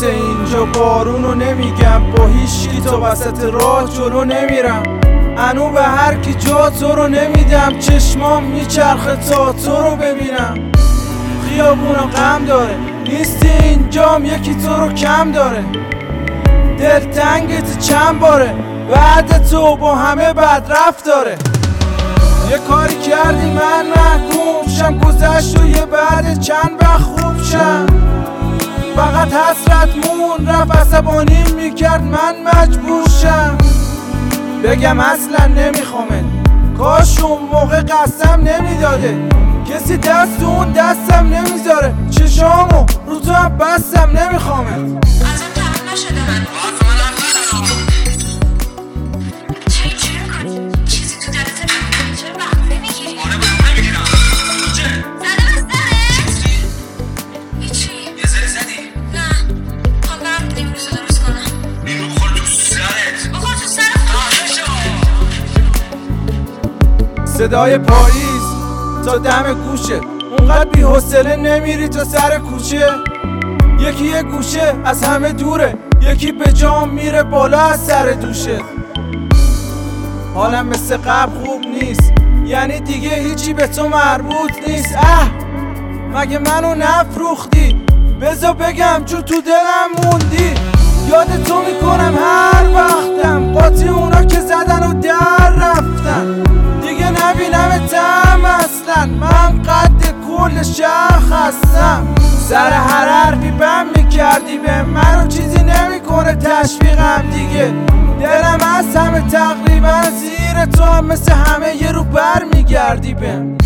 مثل اینجا بارونو نمیگم، با هیچکی تو وسط راه جلو نمیرم. انو به هر کی جا تو رو نمیدم، چشمام میچرخه تا تو رو ببینم. خیابونا غم داره، نیستی اینجام یکی تو رو کم داره. دلتنگت چند باره، بعد تو با همه بد رفتاره. یه کاری کردی من محکوم شم، گذشت و یه بعد چند وقت خوب شم. فقط حسرت مون رفت، عصبانیم میکرد من مجبور شم بگم اصلا نمیخوامت. کاش اون موقع قسم نمیداده، کسی دست اون دستم نمیذاره. چشامو رو تو هم بستم نمیخوامت. ازم تمام نشده من چی میکنی؟ چیزی تو دلت نمیگیری؟ چرا بهونه میگیری؟ آره بهونه میگیرم. چه؟ زدم از سرت؟ چیزی؟ هیچی. یه ذره زدی؟ نه خوام برم نیمروز رو درست کنم. نیمرو بخور تو سرت. بخور تو سر خود. صدای پاییز تا دم گوشه، اونقدر بی حوصله نمیری تا سر کوچه. یکی یه گوشه از همه دوره، یکی به جام میره بالا از سر دوشه. حالم مثل قبل خوب نیست، یعنی دیگه هیچی به تو مربوط نیست. مگه منو نفروختی؟ بذار بگم چون تو دلم موندی. یاد تو میکنم هر وقتم، قاطی اونا که زدن و در رفتن. دیگه نبینمتم اصلا، من قد کل شهر خستم. سر هر حرفی بم میکردی به منو، چیزی نمیکنه تشویقم دیگه. دلم از همه تقریبا زیر تو هم، مثل همه یه رو بر میگردی بهم.